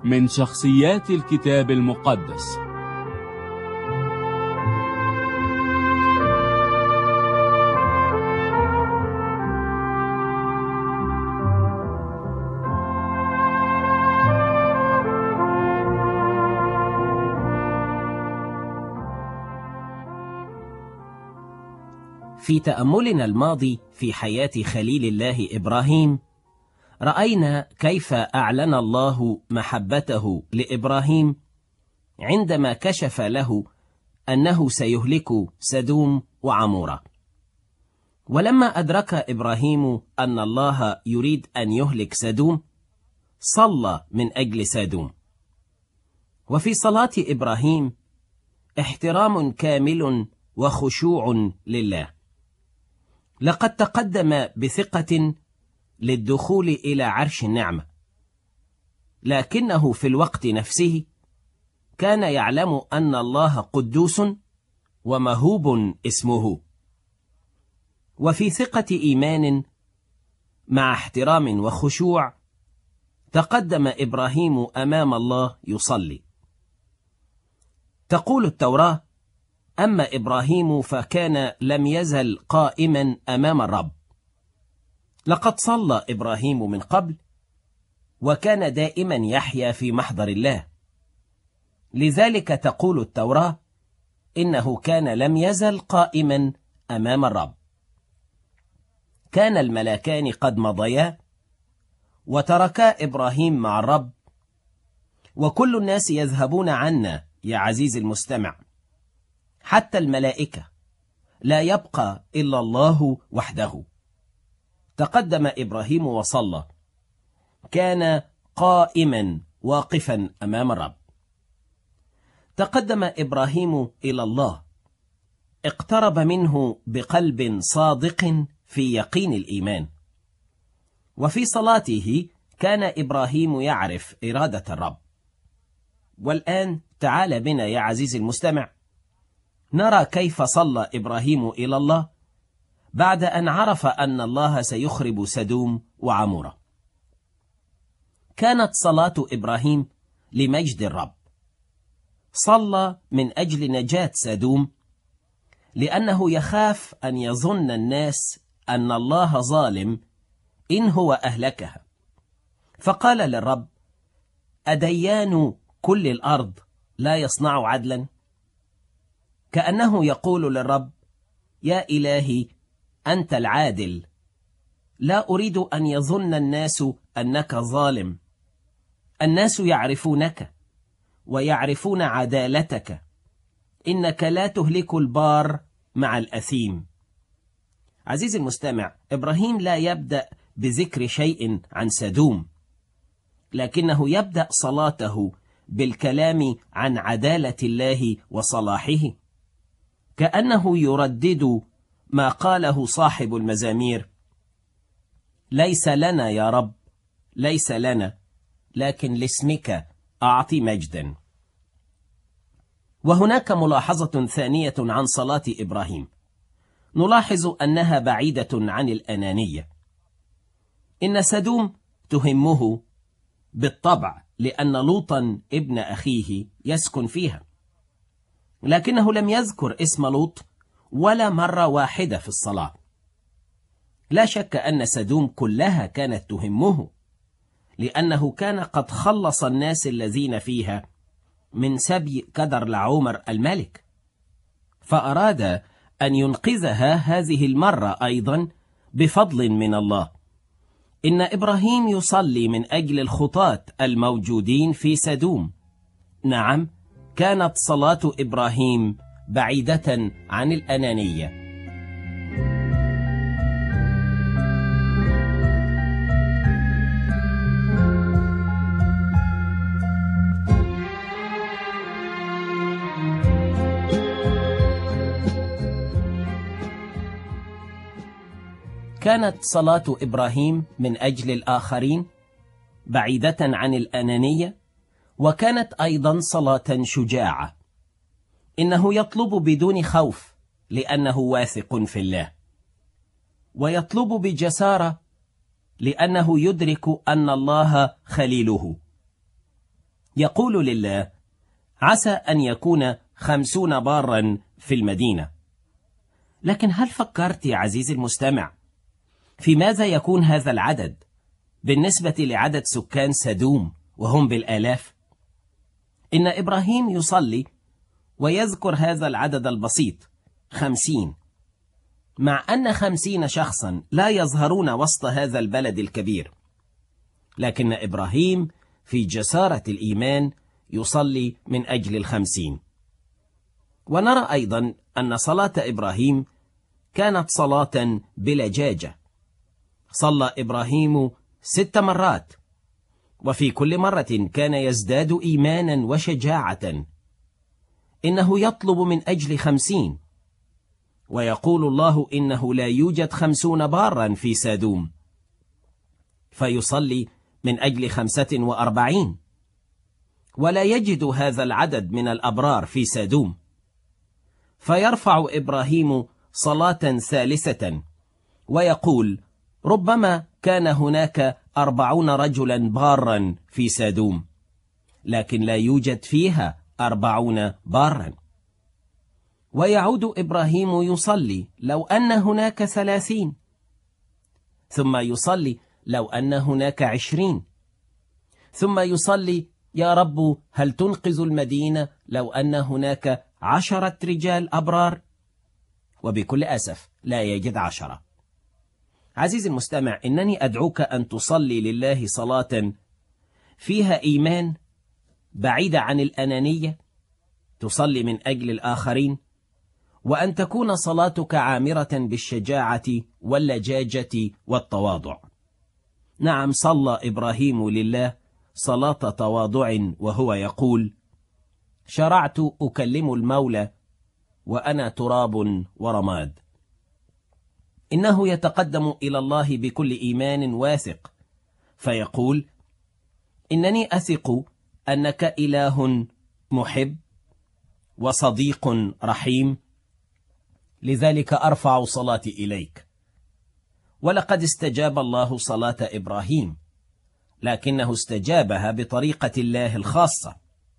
من شخصيات الكتاب المقدس. في تأملنا الماضي في حياة خليل الله إبراهيم، رأينا كيف أعلن الله محبته لإبراهيم عندما كشف له أنه سيهلك سدوم وعمورة. ولما أدرك إبراهيم أن الله يريد أن يهلك سدوم، صلى من أجل سدوم. وفي صلاة إبراهيم احترام كامل وخشوع لله. لقد تقدم بثقة للدخول إلى عرش النعمة، لكنه في الوقت نفسه كان يعلم أن الله قدوس ومهوب اسمه. وفي ثقة إيمان مع احترام وخشوع تقدم إبراهيم أمام الله يصلي. تقول التوراة: أما إبراهيم فكان لم يزل قائما أمام الرب. لقد صلى إبراهيم من قبل، وكان دائما يحيا في محضر الله. لذلك تقول التوراة إنه كان لم يزل قائما أمام الرب. كان الملاكان قد مضيا وتركا إبراهيم مع الرب، وكل الناس يذهبون عنا يا عزيزي المستمع، حتى الملائكة، لا يبقى إلا الله وحده. تقدم إبراهيم وصلى، كان قائما واقفا أمام الرب. تقدم إبراهيم إلى الله، اقترب منه بقلب صادق في يقين الإيمان. وفي صلاته كان إبراهيم يعرف إرادة الرب. والآن تعال بنا يا عزيزي المستمع نرى كيف صلى إبراهيم إلى الله بعد أن عرف أن الله سيخرب سدوم وعمورة. كانت صلاة إبراهيم لمجد الرب. صلى من أجل نجاة سدوم، لأنه يخاف أن يظن الناس أن الله ظالم إن هو أهلكها. فقال للرب: أديان كل الأرض لا يصنع عدلا؟ كأنه يقول للرب: يا إلهي أنت العادل، لا أريد أن يظن الناس أنك ظالم. الناس يعرفونك ويعرفون عدالتك، إنك لا تهلك البار مع الأثيم. عزيزي المستمع، إبراهيم لا يبدأ بذكر شيء عن سدوم، لكنه يبدأ صلاته بالكلام عن عدالة الله وصلاحه، كأنه يردد ما قاله صاحب المزامير: ليس لنا يا رب، ليس لنا، لكن لاسمك أعطي مجدا. وهناك ملاحظة ثانية عن صلاة إبراهيم، نلاحظ أنها بعيدة عن الأنانية. إن سدوم تهمه بالطبع لأن لوطا ابن أخيه يسكن فيها، لكنه لم يذكر اسم لوط ولا مرة واحدة في الصلاة. لا شك أن سدوم كلها كانت تهمه، لأنه كان قد خلص الناس الذين فيها من سبي كدرلاعومر الملك، فأراد أن ينقذها هذه المرة أيضا بفضل من الله. إن إبراهيم يصلي من أجل الخطاة الموجودين في سدوم. نعم، كانت صلاة إبراهيم بعيدة عن الأنانية. كانت صلاة إبراهيم من أجل الآخرين بعيدة عن الأنانية، وكانت أيضا صلاة شجاعة. إنه يطلب بدون خوف لأنه واثق في الله، ويطلب بجسارة لأنه يدرك أن الله خليله. يقول لله: عسى أن يكون 50 بارا في المدينة. لكن هل فكرت يا عزيزي المستمع في ماذا يكون هذا العدد بالنسبة لعدد سكان سدوم وهم بالآلاف؟ إن إبراهيم يصلي ويذكر هذا العدد البسيط 50، مع أن 50 شخصا لا يظهرون وسط هذا البلد الكبير، لكن إبراهيم في جسارة الإيمان يصلي من أجل 50. ونرى أيضا أن صلاة إبراهيم كانت صلاة بلجاجة. صلى إبراهيم 6 مرات، وفي كل مرة كان يزداد إيمانا وشجاعة. إنه يطلب من أجل 50، ويقول الله إنه لا يوجد 50 بارا في سادوم، فيصلي من أجل 45، ولا يجد هذا العدد من الأبرار في سادوم، فيرفع إبراهيم صلاة ثالثة ويقول: ربما كان هناك 40 رجلا بارا في سادوم، لكن لا يوجد فيها 40 بارا. ويعود إبراهيم يصلي لو أن هناك 30، ثم يصلي لو أن هناك 20، ثم يصلي: يا رب هل تنقذ المدينة لو أن هناك 10 رجال أبرار؟ وبكل أسف لا يجد 10. عزيزي المستمع، إنني أدعوك أن تصلي لله صلاة فيها إيمان بعيدة عن الأنانية، تصلي من أجل الآخرين، وأن تكون صلاتك عامرة بالشجاعة واللجاجة والتواضع. نعم، صلى إبراهيم لله صلاة تواضع وهو يقول: شرعت أكلم المولى وأنا تراب ورماد. إنه يتقدم إلى الله بكل إيمان واثق، فيقول: إنني أثق أنك إله محب وصديق رحيم، لذلك أرفع صلاتي إليك. ولقد استجاب الله صلاة إبراهيم، لكنه استجابها بطريقة الله الخاصة.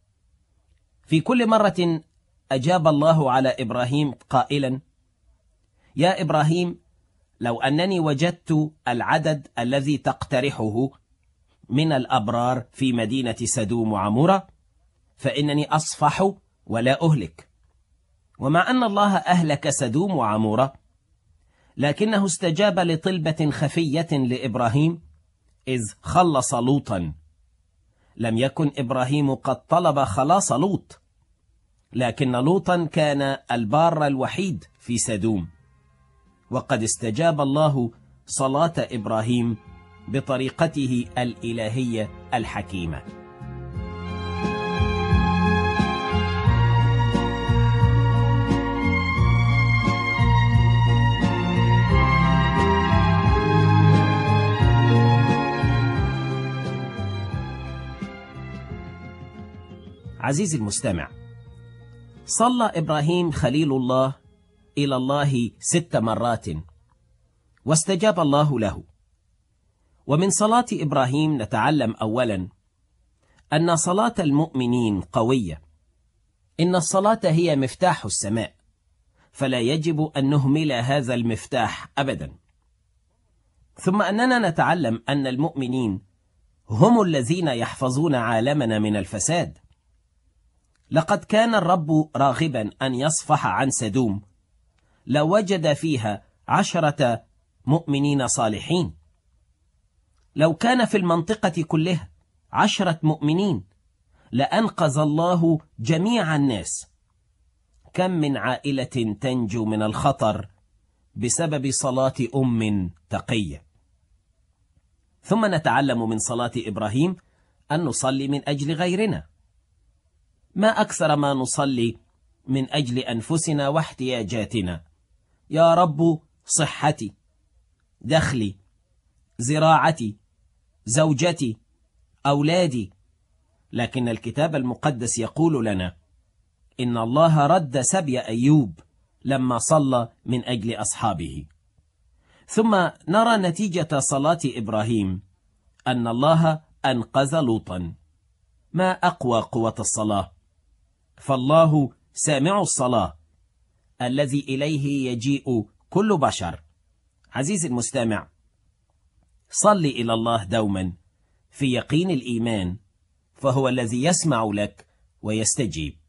في كل مرة أجاب الله على إبراهيم قائلا: يا إبراهيم، لو أنني وجدت العدد الذي تقترحه من الأبرار في مدينة سدوم وعمورة فإنني أصفح ولا أهلك. ومع أن الله أهلك سدوم وعمورة، لكنه استجاب لطلبة خفية لإبراهيم إذ خلص لوطا. لم يكن إبراهيم قد طلب خلاص لوط، لكن لوطا كان البار الوحيد في سدوم، وقد استجاب الله صلاة إبراهيم بطريقته الإلهية الحكيمة. عزيزي المستمع، صلى إبراهيم خليل الله إلى الله 6 مرات واستجاب الله له. ومن صلاة إبراهيم نتعلم أولا أن صلاة المؤمنين قوية. إن الصلاة هي مفتاح السماء، فلا يجب أن نهمل هذا المفتاح أبدا. ثم أننا نتعلم أن المؤمنين هم الذين يحفظون عالمنا من الفساد. لقد كان الرب راغبا أن يصفح عن سدوم لو وجد فيها 10 مؤمنين صالحين. لو كان في المنطقة كلها 10 مؤمنين لأنقذ الله جميع الناس. كم من عائلة تنجو من الخطر بسبب صلاة أم تقية. ثم نتعلم من صلاة إبراهيم أن نصلي من أجل غيرنا. ما أكثر ما نصلي من أجل أنفسنا واحتياجاتنا: يا رب صحتي، دخلي، زراعتي، زوجتي، أولادي. لكن الكتاب المقدس يقول لنا إن الله رد سبي أيوب لما صلى من أجل أصحابه. ثم نرى نتيجة صلاة إبراهيم أن الله أنقذ لوطا. ما أقوى قوة الصلاة؟ فالله سامع الصلاة الذي إليه يجيء كل بشر. عزيزي المستمع، صل إلى الله دوما في يقين الإيمان، فهو الذي يسمع لك ويستجيب.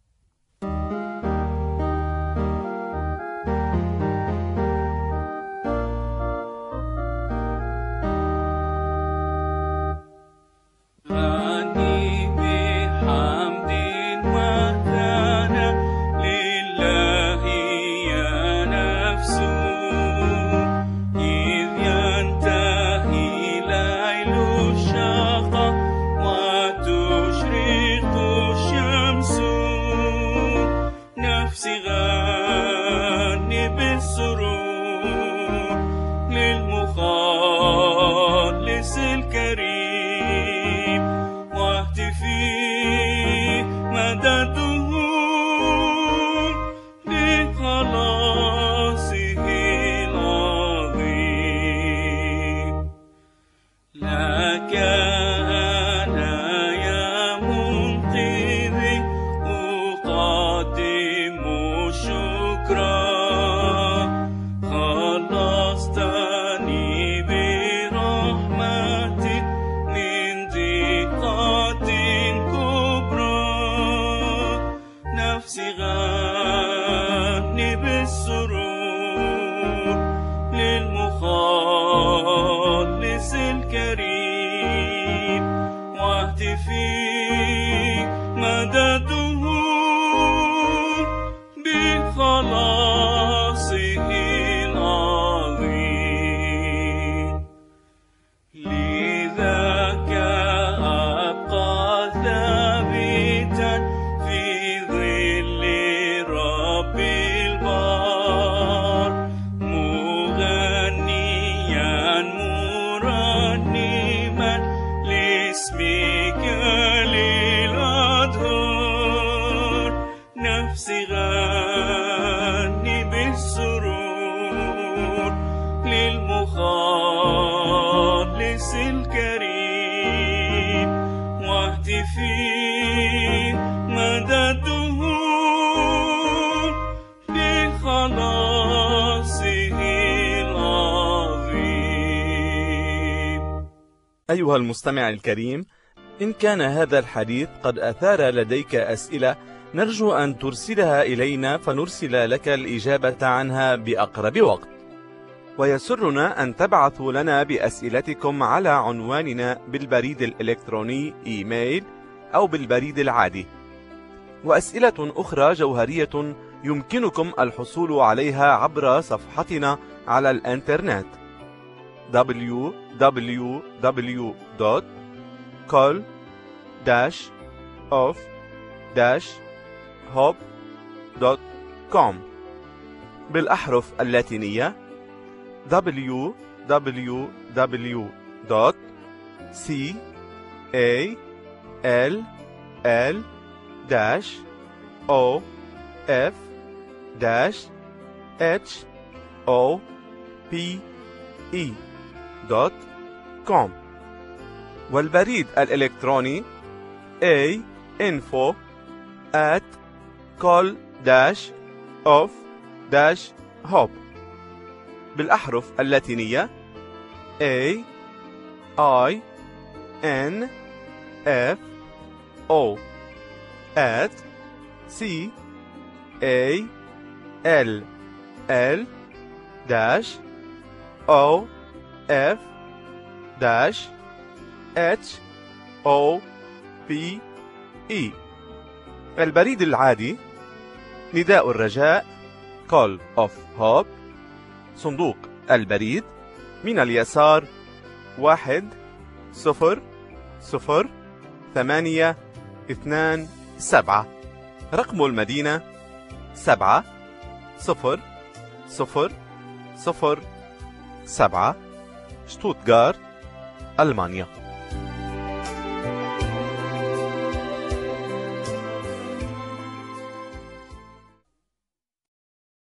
أيها المستمع الكريم، إن كان هذا الحديث قد أثار لديك أسئلة، نرجو أن ترسلها إلينا فنرسل لك الإجابة عنها بأقرب وقت. ويسرنا أن تبعثوا لنا بأسئلتكم على عنواننا بالبريد الإلكتروني إيميل أو بالبريد العادي. وأسئلة أخرى جوهرية يمكنكم الحصول عليها عبر صفحتنا على الإنترنت www.call-of-hope.com بالأحرف اللاتينية www.call-of-hope.com والبريد الإلكتروني info@call-of-hope بالأحرف اللاتينية CALL-CALL-OF-HOPE. البريد العادي نداء الرجاء Call of Hope، صندوق البريد من اليسار 1002827، رقم المدينة 70007، شتوتغارت، ألمانيا.